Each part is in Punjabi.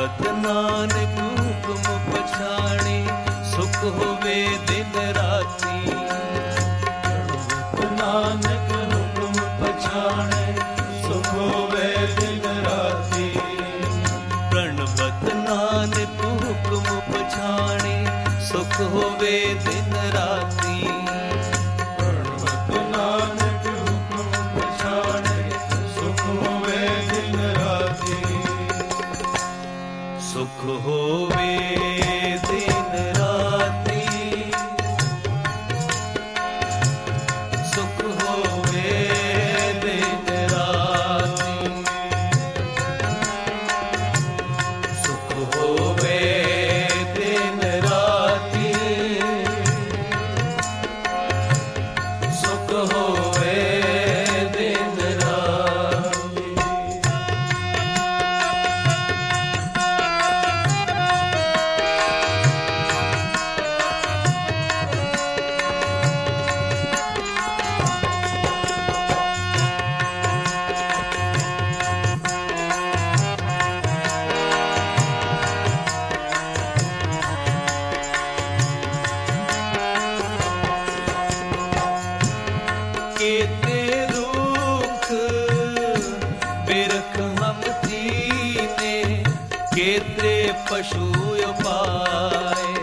प्रणवत नानक हुक्म पछाणे सुख होवे दिन राती। प्रणवत नानक हुक्म पछाणे सुख होवे दिन राती। प्रणवत नानक हुक्म पछाणे सुख होवे दिन राती। प्रणवत नानक हुक्म पछाणे सुख होवे दिन राती। सुख होवे दिन राती। सुख होवे दिन राती। सुख होवे दिन राती। सुख होवे दिन राती। केते रुख बिरख हम दीने केते पशु उपाय।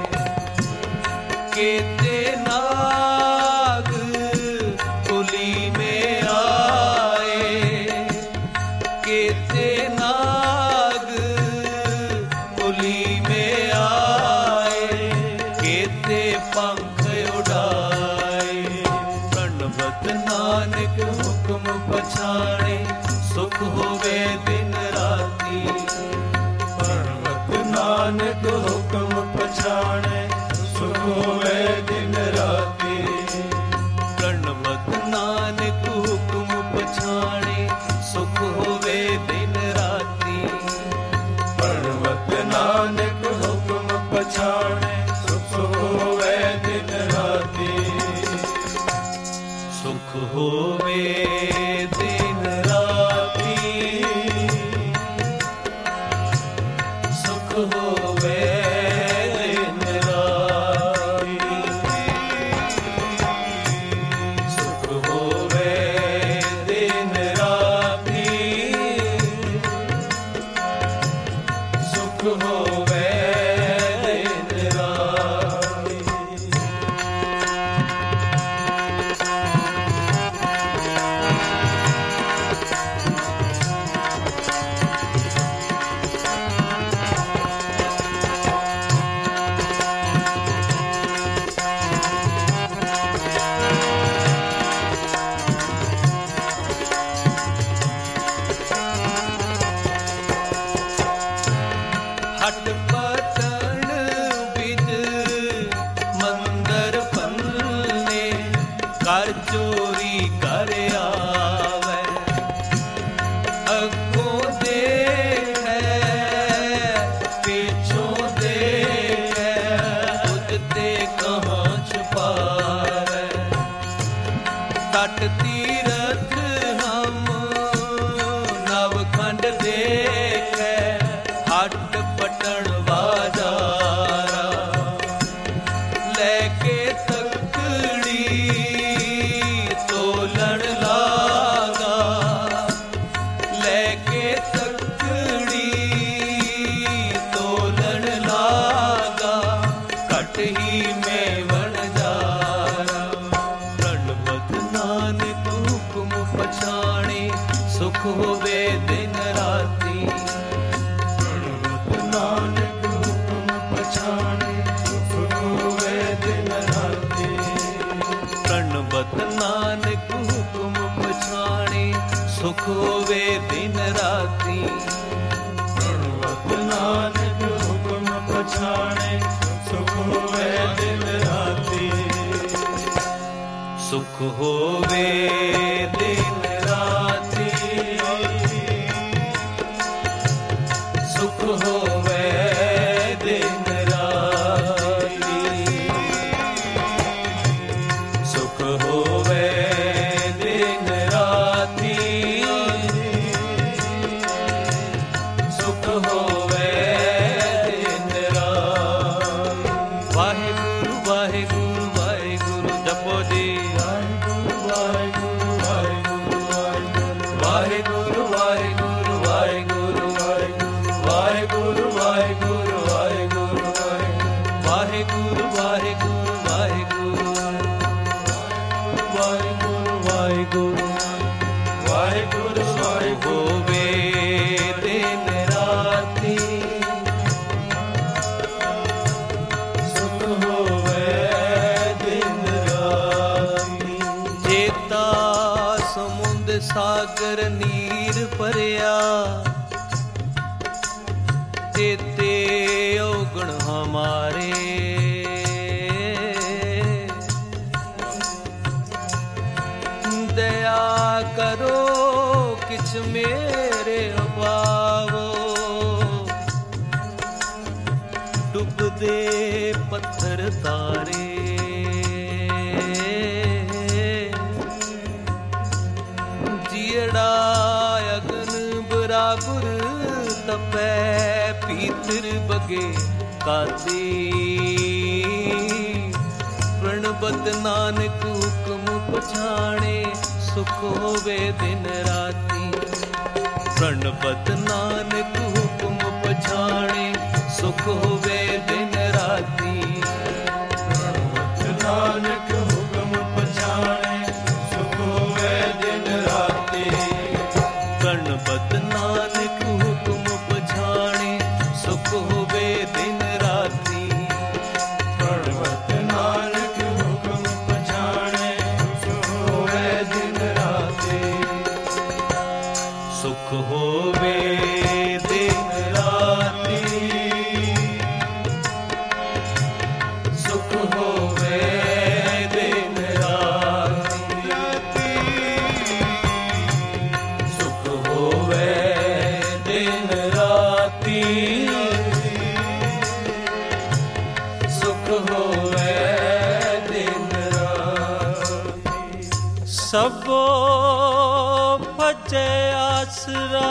केते नाग कुली में आए। केते नाग कुली में आए। केते पंख उड़ाए। प्रणवत नानक हुक्म पछाणे सुख होवे दिन राती। प्रणवत नानक हुक्म पछाणे सुख होवे दिन राती। प्रणवत नानक हुक्म पछाणे सुख होवे दिन राती। प्रणवत नानक हुक्म पछाणे सुख होवे दिन राती। सुख होवे दिन राती। सुख होवे दिन राती। सुख होवे दिन राती। सुख होवे दिन राती। हट पटन बिज मंदर पन्ने कर चोरी कर आवे। अगों देखे पीछों देखे उजते कहाँ छुपावे। तट तीरथ हम नवखंड देखे हट पटन बाजारा। लेके तकड़ी तोलन लागा। लेके तकड़ी तोलन लागा। कट ही में बन जारा। प्रणवत नानक हुक्म पछाणे सुख होवे दिन राती। प्रणवत नानक हुक्म पछाणे सुख होवे दिन राती। प्रणवत नानक हुक्म पछाणे सुख होवे दिन राती। प्रणवत नानक हुक्म पछाणे सुख होवे दिन राती। सुख होवे दिन राती। सुख होवे दिन राती। सुख होवे दिन राती। सुख होवे ਵਾਹਿਗੁਰੂ ਵਾਹਿਗੁਰੂ ਵਾਹਿਗੁਰੂ ਵਾਹਿਗੁਰੂ ਵਾਹਿਗੁਰੂ ਵਾਹਿਗੁਰੂ ਵਾਹਿਗੁਰੂ ਵਾਹਿਗੁਰੂ ਵਾਹਿਗੁਰੂ ਵਾਹਿਗੁਰੂ ਵਾਹਿਗੁਰੂ ਹੋਵੇ ਦਿਨ ਰਾਤੀ ਸੁਖ ਹੋਵੇ ਦਿਨ ਰਾਤੀ ਚੇਤਾ ਸਮੁੰਦ ਸਾਗਰ ਨੀਰ ਭਰਿਆ ਤੇਤੇ ਔਗਣ ਹਮਾਰੇ ਦਇਆ ਕਰੋ ਕਿਛ ਮੇਰੇ ਅਭਾਵੋ ਡੁੱਬਦੇ ਪੱਥਰ ਤਾਰੇ ਜੀੜਾ ਅਗਨ ਬਰਾਬਰ ਤਪੈ ਪੀਤਰ ਬਗੇ ਕਾਤੀ ਪ੍ਰਣਬਤ ਨਾਨਕ ਹੁਕਮ ਪਛਾਣੇ ਸੁਖ ਹੋਵੇ ਦਿਨ ਰਾਤੀ ਪ੍ਰਣਬਤ ਨਾਨਕ ਹੁਕਮ ਪਛਾਣੇ ਸੁਖ ਹੋਵੇ ਦਿਨ ਰਾਤੀ ਪ੍ਰਣਬਤ ਨਾਨਕ ਹੁਕਮ ਪਛਾਣੇ ਸੁਖ ਹੋਵੇ ਦਿਨ ਰਾਤੀ ਪ੍ਰਣਬਤ ਨਾਨਕ ਹੁਕਮ ਪਛਾਣੇ ਸੁਖ ਹੋਵੇ ਦਿਨ ਰਾਤੀ ਪ੍ਰਣਬਤ ਨਾਨਕ ਹੁਕਮ ਪਛਾਣੇ ਸੁਖ ਹੋਵੇ ਦਿਨ ਰਾਤੀ ਸੁਖ ਹੋਵੇ ਦਿਨ ਰਾਤੀ ਸੁਖ ਹੋਵੇ ਦਿਨ ਰਾਤੀ ਸੁਖ ਹੋਵੇ ਦਿਨ ਰਾਤੀ ਸੁਖ ਹੋਵੇ ਦਿਨ ਰਾਤੀ ਸਭੋ ਭਜੈ ਆਸਰਾ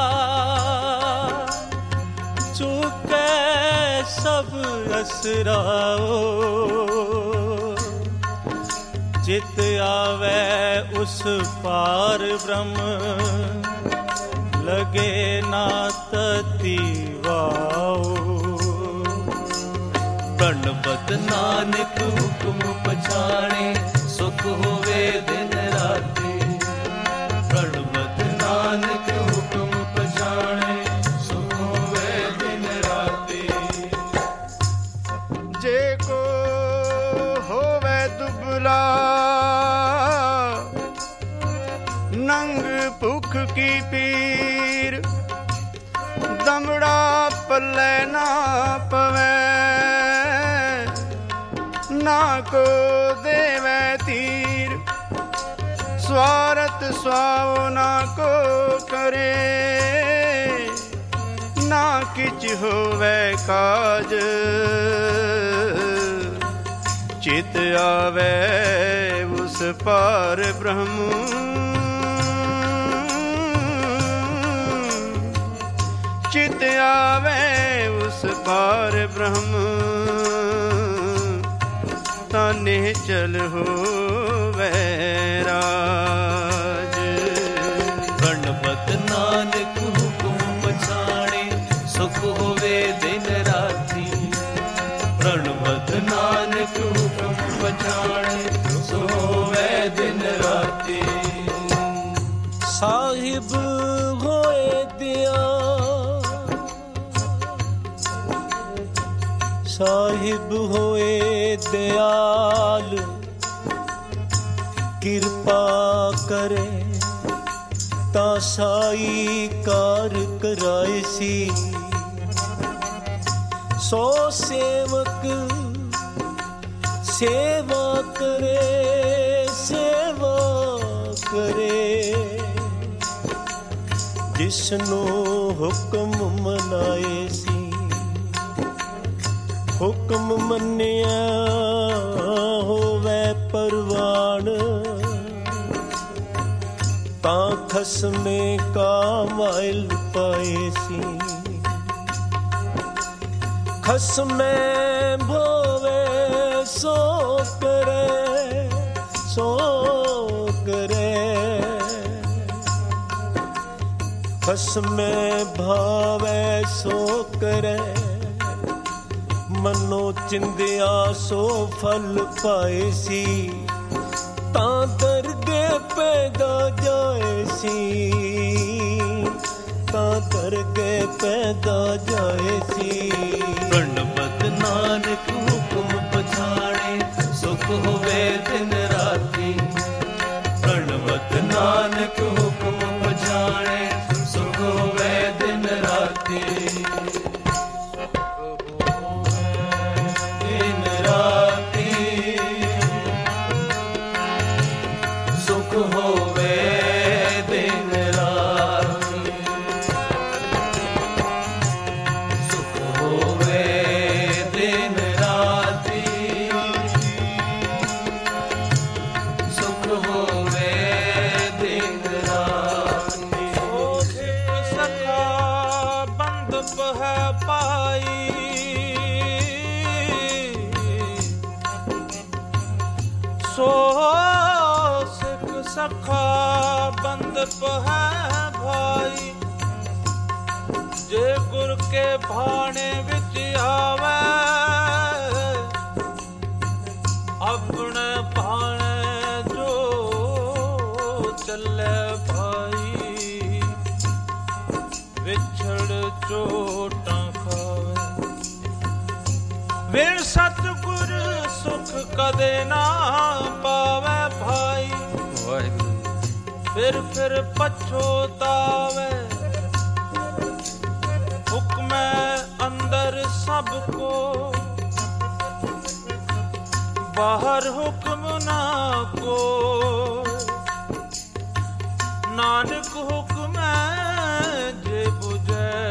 ਚੁਕੈ ਸਭ ਅਸਰਾਓ ਚਿਤ ਆਵੈ ਉਸ ਪਾਰ ਬ੍ਰਹਮ ਲਗੇ ਨਾ ਤਤੀ ਵਾਓ ਪ੍ਰਣਬਤ ਨਾਨਕ ਹੁਕਮ ਪਛਾਣੇ ਸੁਖ ਹੋਵੇ ਦਿਨ ਰਾਤੀ ਪ੍ਰਣਬਤ ਨਾਨਕ ਹੁਕਮ ਪਛਾਣੇ ਸੁਖ ਹੋਵੇ ਦਿਨ ਰਾਤੀ ਜੇ ਕੋ ਹੋਵੇ ਦੁਬਲਾ ਨੰਗ ਭੁੱਖ ਕੀ ਪੀਰ ਦਮੜਾ ਪੱਲੇ ਨਾ ਪਵੈ ਨਾ ਕੋ ਦੇਵੈ ਤੀਰ ਸਵਾਰਤ ਸੁਆਵ ਨਾ ਕੋ ਕਰੇ ਨਾ ਕਿਛ ਹੋਵੇ ਕਾਜ ਚਿਤ ਆਵੇ ਉਸ ਪਾਰ ਬ੍ਰਹਮ ਚਿਤ ਆਵੇ ਉਸ ਪਾਰ ਬ੍ਰਹਮ ਤਾਂ ਨਿਹਚਲ ਹੋਵੇ ਰਾਜ ਪ੍ਰਣਬਤ ਨਾਨਕ ਹੁਕਮ ਪਛਾਣੇ ਸੁਖ ਹੋਵੇ ਦਿਨ ਰਾਤੀ ਪ੍ਰਣਬਤ ਨਾਨਕ ਹੁਕਮ ਪਛਾਣੇ ਸੁਖ ਹੋਵੇ ਦਿਨ ਰਾਤੀ ਸਾਹਿਬ ਹੋਏ ਦਿਆ ਸਾਹਿਬ ਹੋਏ ਦਿਆਲ ਕਿਰਪਾ ਕਰੇ ਤਾਂ ਸਾਈ ਕਾਰ ਕਰਾਏ ਸੀ ਸੋ ਸੇਵਕ ਸੇਵਾ ਕਰੇ ਸੇਵਾ ਕਰੇ ਜਿਸਨੂੰ ਹੁਕਮ ਮਨਾਏ ਸੀ ਹੁਕਮ ਮੰਨਿਆ ਹੋਵੇ ਪਰਵਾਨ ਤਾਂ ਖਸਮੇ ਕਾ ਮਾਇਲ ਪਾਏ ਸੀ ਖਸਮੇ ਭੋਵੇ ਸੋ ਕਰੇ ਖਸਮੈ ਭਾਵੈ ਸੋ ਕਰੈ, ਮਨੋ ਚਿੰਦਿਆ ਸੋ ਫਲ ਪਾਏ ਸੀ, ਤਾਂ ਦਰਗੇ ਪੈਦਾ ਜਾਏ ਸੀ, ਤਾਂ ਦਰਗੇ ਪੈਦਾ ਜਾਏ ਸੀ। ਗਣਪਤ ਨਾਨਕ ਹੁਕਮ ਪਛਾਣੇ, ਸੁਖ ਹੋਵੇ ਦਿਨ ਰਾਤੀ। ਗਣਪਤ ਨਾਨਕ ਹੁਕਮ ਪਛਾਣੇ, ਸੁਖ ਹੋਵੇ ਦਿਨ ਰਾਤੀ। ਦਿਨ ਰਾਤੀ ਸੁਖ ਹੋਵੇ ਦਿਨ ਰਾਤੀ, ਸੁਖ ਹੋਵੇ ਦਿਨ ਰਾਤੀ, ਸੁਖ ਹੋਵੇ ਦਿਨ ਰਾਤੀ। ਸਖਾ ਬੰਦ ਪਹ ਪਾਈ, ਸੋ ਸਿੱਖ ਸਖਾ ਬੰਦ ਪਹ ਭਾਈ। ਜੇ ਗੁਰ ਕੇ ਭਾਣੇ ਵਿੱਚ ਆਵੇ, ਆਪਣੇ ਭਾਣੇ ਜੋ ਚੱਲੇ ਭਾਈ। ਵਿਛੜ ਚੋਟਾਂ ਖਾਵੇ, ਵਿਣ ਸਤਿਗੁਰ ਸੁਖ ਕਦੇ ਨਾ ਪਾਵੇ ਭਾਈ। ਫਿਰ ਪਛੋਤਾਵੇ, ਹੁਕਮੈ ਅੰਦਰ ਸਭ ਕੋ, ਬਾਹਰ ਹੁਕਮ ਨਾ ਕੋ। ਨਾਨਕ ਹੁਕਮੈ ਜੇ ਬੁਝੈ,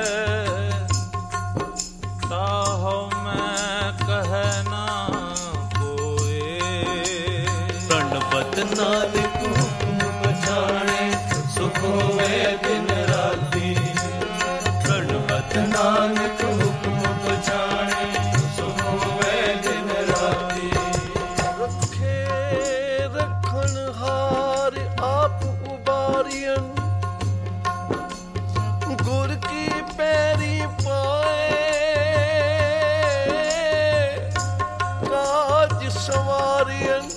ਤਾਹਉ ਮੈਂ ਕਹਿ ਨਾ ਕੋਏ। ਗਣਪਤ ਨਾਨਕ ਹੁਕਮ ਪਛਾਣੇ, ਸੁਖ ਹੋਵੇ ਦਿਨ ਰਾਤੀ। ਗਣਪਤ ਨਾਨਕ ਹੁਕਮ ਪਛਾਣੇ, ਸੁਖ ਹੋਵੇ ਦਿਨ ਰਾਤੀ। ਰੱਖੇ ਰੱਖਣ ਹਾਰ ਆਪ ਉਬਾਰੀਅਨ, ਗੁਰ ਕੀ ਪੈਰੀ ਪਾਏ। ਕਾਜ ਸਵਾਰੀਅਨ,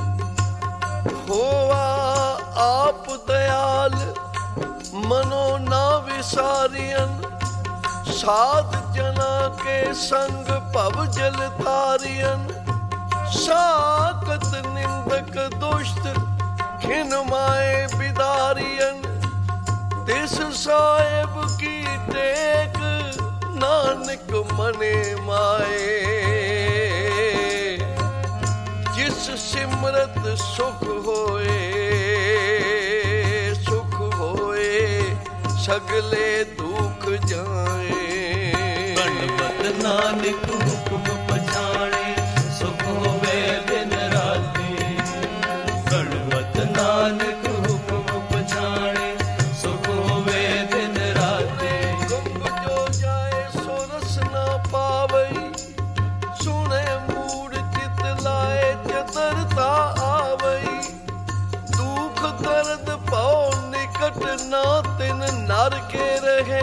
ਹੋਵਾ ਆਪ ਦਇਆਲ, ਮਨੋ ਨਾ ਵਿਸਾਰੀਅਨ। ਸਾਧ ਜਨਾ ਕੇ ਸੰਗ ਭਵ ਜਲ ਤਾਰੀਅਨ। ਸਾਕਤ ਨਿੰਦਕ ਦੁਸ਼ਟ ਖਿਨ ਮਾਏ ਬਿਦਾਰੀਅਨ। ਤਿਸ ਸਾਹਿਬ ਕੀ ਟੇਕ, ਨਾਨਕ ਮਨੇ ਮਾਏ। ਜਿਸ ਸਿਮਰਤ ਸੁਖ ਹੋਏ, ਸੁਖ ਹੋਏ ਸਗਲੇ ਦੁਖ ਜਾਏ। ਗਣਪਤ ਨਾਨਕ ਹੁਕਮ ਪਛਾਣੇ, ਸੁਖ ਹੋਵੇ ਦਿਨ ਰਾਤੀ। ਗਣਪਤ ਨਾਨਕ ਹੁਕਮ ਪਛਾਣੇ, ਸੁਖ ਹੋਵੇ ਦਿਨ ਰਾਤੀ। ਗੁੰਗ ਜੋ ਜਾਏ ਸੋ ਰਸ ਨਾ ਪਾਵਈ, ਸੁਣੇ ਮੂੜ ਚਿਤ ਲਾਏ ਚਤਰਤਾ ਆਵਈ। ਦੁਖ ਦਰਦ ਭਉ ਨਿਕਟ ਨਾ ਤਿਨ ਨਰ ਕੇ ਰਹੇ।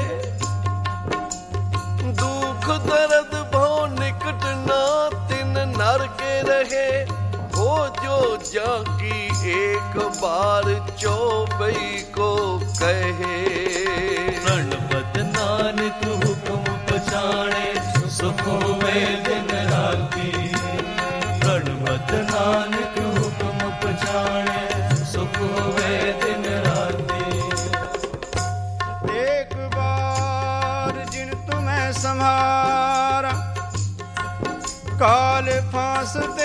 ਦੁਖ ਦਰਦ ਭਉ ਨਿਕਟ ਨਾ ਤਿਨ ਨਰ ਕੇ ਰਹੇ। ਹੋ ਜੋ ਜਾ ਕੀ ਏਕ ਬਾਰ ਚੌਬਈ ਕੋ ਕਹੇ। ਗਣਪਤ ਨਾਨਕ ਹੁਕਮ ਪਛਾਣੇ, ਸੁਖ ਹੋਵੇ ਦਿਨ ਰਾਤੀ। ਗਣਪਤ ਨਾਨਕ ਹੁਕਮ ਪਛਾਣੇ, ਸੁਖ ਹੋਵੇ ਦਿਨ ਰਾਤੀ। एक बार जिन तुम्हें संहारा, काल फांसते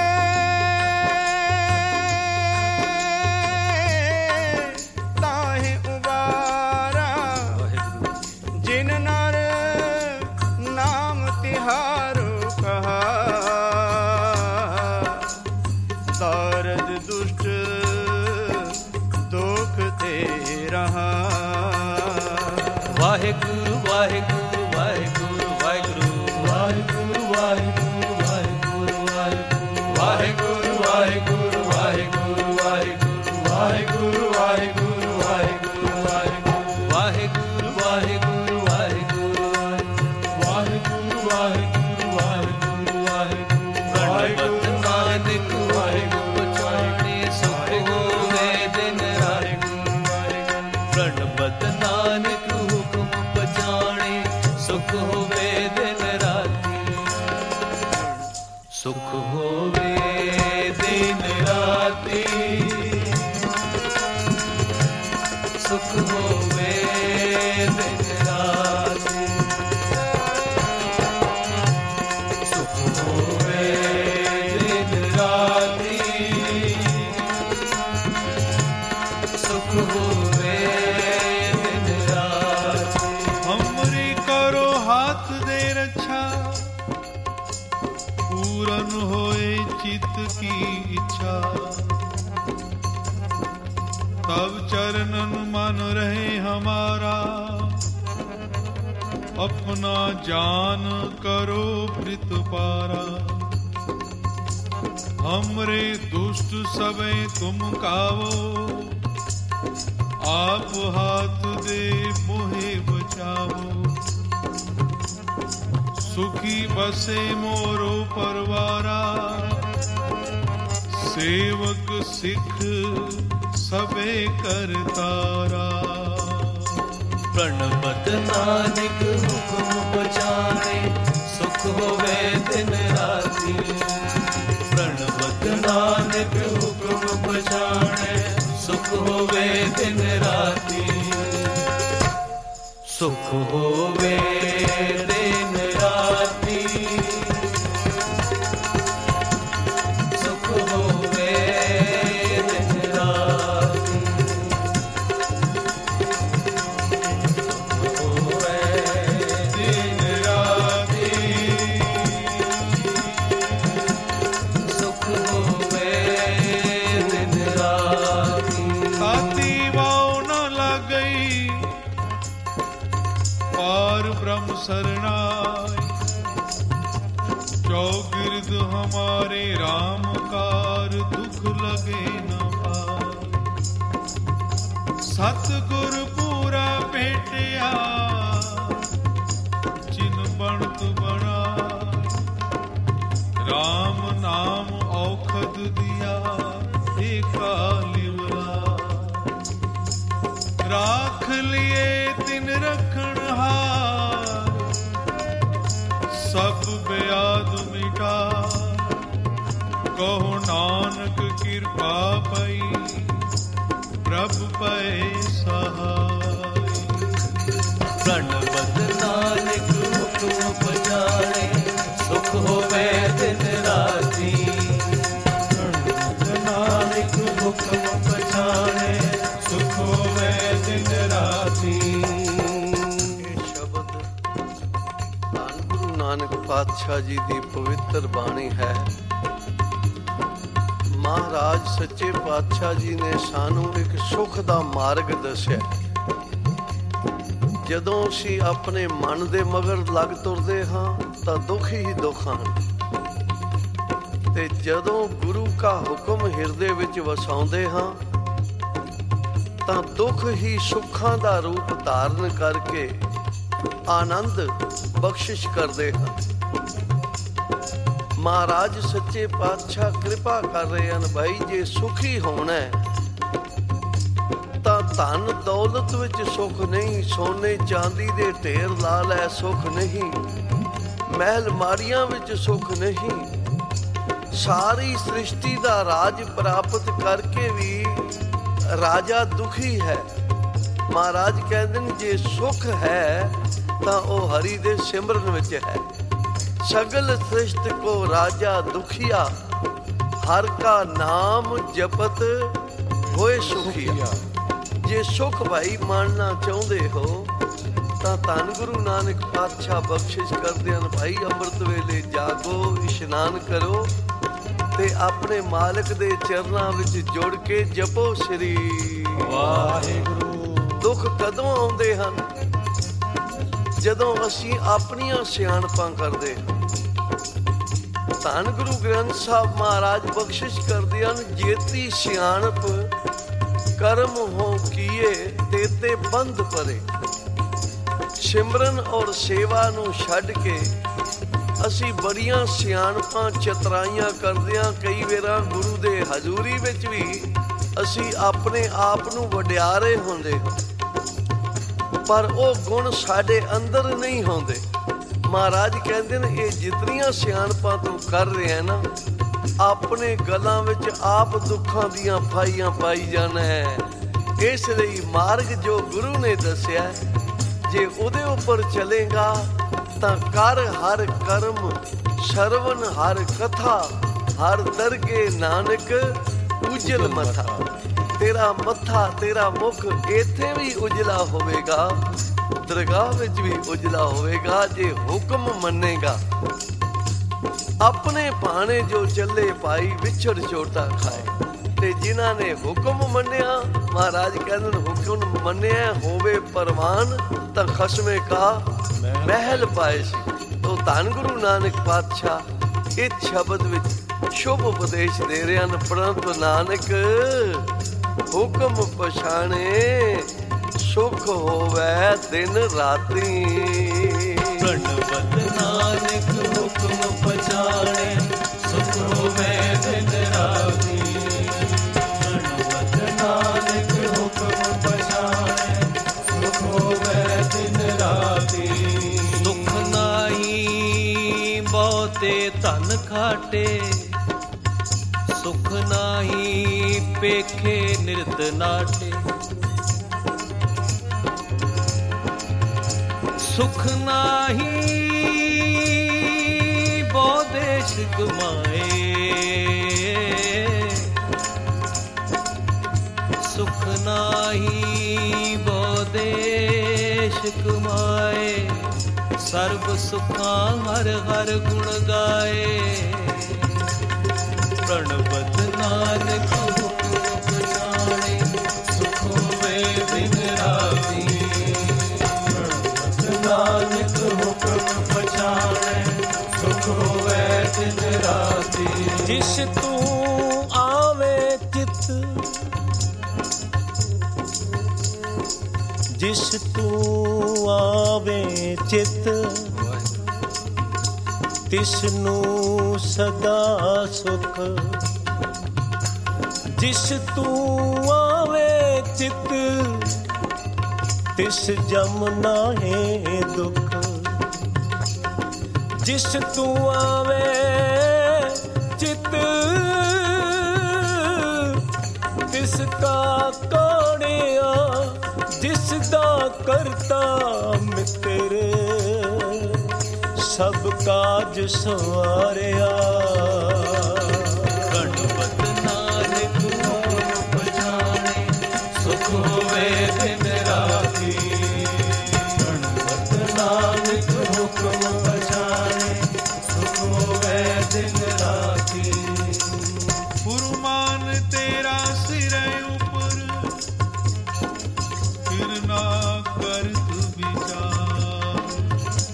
ताहि उबारा। जिन नर नाम तिहारो कहा, तारद दुष्ट दुख ते रहा। ਵਾਹਿਗੁਰੂ ਵਾਹਿਗੁਰੂ ਵਾਹਿਗੁਰੂ ਵਾਹਿਗੁਰੂ ਵਾਹਿਗੁਰੂ ਵਾਹਿਗੁਰੂ ਵਾਹਿਗੁਰੂ ਵਾਹਿਗੁਰੂ ਵਾਹਿਗੁਰੂ ਵਾਹਿਗੁਰੂ ਵਾਹਿਗੁਰੂ ਵਾਹਿਗੁਰੂ ਵਾਹਿਗੁਰੂ ਵਾਹਿਗੁਰੂ ਵਾਹਿਗੁਰੂ ਬਤ ਨਾਨਕ ਹੁਕਮ ਪਛਾਣੇ, ਸੁਖ ਹੋਵੇ ਦਿਨ ਰਾਤੀ, ਸੁਖ ਹੋਵੇ ਦਿਨ ਰਾਤੀ, ਸੁਖ ਹੋਵੇ ਦਿਨ ਰਾਤੀ, ਸੁਖ ਹੋਵੇ ਦਿਨ ਰਾਤੀ, ਸੁਖ ਹੋਵੇ ਦਿਨ ਰਾਤੀ। हमरी करो हाथ दे रक्षा, पूरन होए चित्त की इच्छा, तब चरणन मन रहे हमारा, अपना जान करो प्रीत पारा। हमरे दुष्ट सबे तुम कावो, आप हाथ दे मोहे बचावो। सुखी बसे मोरो परवारा, सेवक सिख सबे करतारा। प्रणवत नानक हुक्म पछाणे, सुख होवे दिन राती, प्रणवत नानक हुक्म पछाणे, सुख होवे दिन राती, सुख होवे दिन राती, सुख होवे दिन राती, सुख होवे दिन राती, सुख होवे दिन राती। ताती वाव न लग गई, पार ब्रह्म शरणाय, चौगिर्द हमारे राम कार, दुख लगे न पार। सतगुर पूरा भेटिया, चिन बनत बना, राम नाम औखद दिया, एका लिवला। राख लिए तिन रखण हार, सब ब्याद मिटा, कहो नानक कृपा पई, प्रभु पै सहाय। प्रणवत नानक हुक्म पछाणे, सुख होवे दिन राती, प्रणवत नानक हुक्म पछाणे, सुख होवे दिन राती। ਇਹ ਸ਼ਬਦ ਧੰਨ ਗੁਰੂ ਨਾਨਕ ਪਾਤਸ਼ਾਹ ਜੀ ਦੀ ਪਵਿੱਤਰ ਬਾਣੀ ਹੈ। ਮਹਾਰਾਜ ਸੱਚੇ ਪਾਤਸ਼ਾਹ ਜੀ ਨੇ ਸਾਨੂੰ ਇੱਕ ਸੁੱਖ ਦਾ ਮਾਰਗ ਦੱਸਿਆ। ਜਦੋਂ ਅਸੀਂ ਆਪਣੇ ਮਨ ਦੇ ਮਗਰ ਲੱਗ ਤੁਰਦੇ ਹਾਂ ਤਾਂ ਦੁੱਖ ਹੀ ਦੁੱਖ ਹਨ, ਤੇ ਜਦੋਂ ਗੁਰੂ ਕਾ ਹੁਕਮ ਹਿਰਦੇ ਵਿੱਚ ਵਸਾਉਂਦੇ ਹਾਂ ਤਾਂ ਦੁੱਖ ਹੀ ਸੁੱਖਾਂ ਦਾ ਰੂਪ ਧਾਰਨ ਕਰਕੇ ਆਨੰਦ ਬਖਸ਼ਿਸ਼ ਕਰਦੇ ਹਨ। ਮਹਾਰਾਜ ਸੱਚੇ ਪਾਤਸ਼ਾਹ ਕਿਰਪਾ ਕਰ ਰਹੇ ਹਨ, ਭਾਈ ਜੇ ਸੁਖੀ ਹੋਣਾ ਤਾਂ ਧਨ ਦੌਲਤ ਵਿੱਚ ਸੁੱਖ ਨਹੀਂ, ਸੋਨੇ ਚਾਂਦੀ ਦੇ ਢੇਰ ਲਾ ਲੈ ਸੁੱਖ ਨਹੀਂ, ਮਹਿਲ ਮਾਰੀਆਂ ਵਿੱਚ ਸੁੱਖ ਨਹੀਂ, ਸਾਰੀ ਸ੍ਰਿਸ਼ਟੀ ਦਾ ਰਾਜ ਪ੍ਰਾਪਤ ਕਰਕੇ ਵੀ ਰਾਜਾ ਦੁਖੀ ਹੈ। ਮਹਾਰਾਜ ਕਹਿੰਦੇ ਨੇ ਜੇ ਸੁਖ ਹੈ ਤਾਂ ਉਹ ਹਰੀ ਦੇ ਸਿਮਰਨ ਵਿੱਚ ਹੈ। ਸਗਲ ਸ੍ਰਿਸ਼ਟ ਕੋ ਰਾਜਾ ਦੁਖੀਆ, ਹਰ ਕਾ ਨਾਮ ਜਪਤ ਹੋਏ ਸੁਖੀਆ। ਜੇ ਸੁਖ ਭਾਈ ਮਾਣਨਾ ਚਾਹੁੰਦੇ ਹੋ ਤਾਂ ਧੰਨ ਗੁਰੂ ਨਾਨਕ ਪਾਤਸ਼ਾਹ ਬਖਸ਼ਿਸ਼ ਕਰਦੇ ਹਨ, ਭਾਈ ਅੰਮ੍ਰਿਤ ਵੇਲੇ ਜਾਗੋ, ਇਸ਼ਨਾਨ ਕਰੋ ਤੇ ਆਪਣੇ ਮਾਲਕ ਦੇ ਚਰਨਾਂ ਵਿੱਚ ਜੁੜ ਕੇ ਜਪੋ ਸ੍ਰੀ ਵਾਹਿਗੁਰੂ। ਦੁੱਖ ਕਦੋਂ ਆਉਂਦੇ ਹਨ? ਜਦੋਂ ਅਸੀਂ ਆਪਣੀਆਂ ਸਿਆਣਪਾਂ ਕਰਦੇ ਹਾਂ। ਧੰਨ ਗੁਰੂ ਗ੍ਰੰਥ ਸਾਹਿਬ ਮਹਾਰਾਜ ਬਖਸ਼ਿਸ਼ ਕਰਦੇ ਹਨ, ਜੇਤੀ ਸਿਆਣਪ ਕਰਮ ਹੋ ਕੀਏ ਤੇਤੇ ਬੰਧ ਪਰੇ। ਸਿਮਰਨ ਔਰ ਸੇਵਾ ਨੂੰ ਛੱਡ ਕੇ ਅਸੀਂ ਬੜੀਆਂ ਸਿਆਣਪਾਂ ਚਤਰਾਈਆਂ ਕਰਦੇ ਹਾਂ। ਕਈ ਵਾਰਾਂ ਗੁਰੂ ਦੇ ਹਜ਼ੂਰੀ ਵਿੱਚ ਵੀ ਅਸੀਂ ਆਪਣੇ ਆਪ ਨੂੰ ਵਡਿਆਰੇ ਹੁੰਦੇ ਹਾਂ। ਪਰ ਉਹ ਗੁਣ ਸਾਡੇ ਅੰਦਰ ਨਹੀਂ ਹੁੰਦੇ। ਮਹਾਰਾਜ ਕਹਿੰਦੇ ਨੇ ਇਹ ਜਿਤਨੀਆਂ ਸਿਆਣਪਾਂ ਤੂੰ ਕਰ ਰਿਹਾ ਨਾ, ਆਪਣੇ ਗਲਾਂ ਵਿੱਚ ਆਪ ਦੁੱਖਾਂ ਦੀਆਂ ਫਾਈਆਂ ਪਾਈ ਜਾਣਾ ਹੈ। ਇਸ ਲਈ ਮਾਰਗ ਜੋ ਗੁਰੂ ਨੇ ਦੱਸਿਆ, ਜੇ ਉਹਦੇ ਉੱਪਰ ਚਲੇਗਾ ਤਾਂ ਕਰ ਹਰ ਕਰਮ, ਸ਼ਰਵਨ ਹਰ ਕਥਾ, ਹਰ ਦਰਗੇ ਨਾਨਕ ਉਜਲ ਮੱਥਾ। ਤੇਰਾ ਮੱਥਾ, ਤੇਰਾ ਮੁਖ ਇੱਥੇ ਵੀ ਉਜਲਾ ਹੋਵੇਗਾ, ਦਰਗਾਹ ਵਿੱਚ ਵੀ ਉਜਲਾ ਹੋਵੇਗਾ ਜੇ ਹੁਕਮ ਮੰਨੇਗਾ। ਆਪਣੇ ਭਾਣੇ ਜੋ ਚੱਲੇ ਭਾਈ ਵਿਛੜ ਚੋਟਾ ਖਾਏ। ਤੇ ਜਿਨ੍ਹਾਂ ਨੇ ਹੁਕਮ ਮੰਨਿਆ, ਮਹਾਰਾਜ ਕਹਿੰਦੇ ਹੁਕਮ ਮੰਨਿਆ ਹੋਵੇ ਪਰਵਾਨ ਤਾਂ ਖਸਮੇ ਕਾ ਮਹਿਲ ਪਾਏ ਸੀ। ਤੋ ਧੰਨ ਗੁਰੂ ਨਾਨਕ ਪਾਤਸ਼ਾਹ ਇਸ ਸ਼ਬਦ ਵਿੱਚ ਸ਼ੁਭ ਉਪਦੇਸ਼ ਦੇ ਰਹੇ ਹਨ। ਪ੍ਰੰਤੂ ਨਾਨਕ ਹੁਕਮ ਪਛਾਣੇ, ਸੁਖ ਹੋਵੇ ਦਿਨ ਰਾਤੀ। ਪ੍ਰਣਵਤ ਨਾਨਕ ਹੁਕਮ ਪਛਾਣੇ, ਸੁਖ ਹੋਵੇ ਦਿਨ ਰਾਤੀ। ਪ੍ਰਣਵਤ ਨਾਨਕ ਹੁਕਮ ਪਛਾਣੇ, ਸੁਖ ਹੋਵੇ ਦਿਨ ਰਾਤੀ। ਦੁੱਖ ਨਾਹੀ ਬਹੁਤੇ ਧਨ ਖਾਟੇ, ਸੁਖ ਨਾਹੀ ਪੇਖੇ ਨਿਰਤ ਨਾਟੇ। ਸੁਖ ਨਾਹੀ ਬਹੁ ਦੇਸ਼ ਕਮਾਏ, ਸੁਖ ਨਾਹੀ ਬਹੁ ਦੇਸ਼ ਕਮਾਏ। ਸਰਬ ਸੁਖਾਂ ਹਰ ਹਰ ਗੁਣ ਗਾਏ। ਪ੍ਰਣਵਤ ਨਾਨਕ ਹੁਕਮ ਪਛਾਣੇ, ਸੁਖ ਹੋਵੇ ਦਿਨ ਰਾਤੀ। ਪ੍ਰਣਵਤ ਨਾਨਕ ਹੁਕਮ ਪਛਾਣੇ, ਸੁਖ ਹੋਵੇ ਦਿਨ ਰਾਤੀ। ਜਿਸ ਤੂੰ ਆਵੇ ਚਿਤ, ਜਿਸ ਤੂੰ ਆਵੇ ਚਿਤ, ਤਿਸ ਨੂੰ ਸਦਾ ਸੁਖ। ਜਿਸ ਤੂੰ ਆਵੇ ਚਿਤ, ਤਿਸ ਜਮ ਨਾਹੀ ਦੁਖ। ਜਿਸ ਤੂੰ ਆਵੇ ਚਿਤ, ਤਿਸ ਕਾ ਕੋੜਿਆ, ਜਿਸ ਦਾ ਕਰਤਾ ਮਿੱਤਰ। ਸਭ ਕਾਜ ਸਵਾਰਿਆ,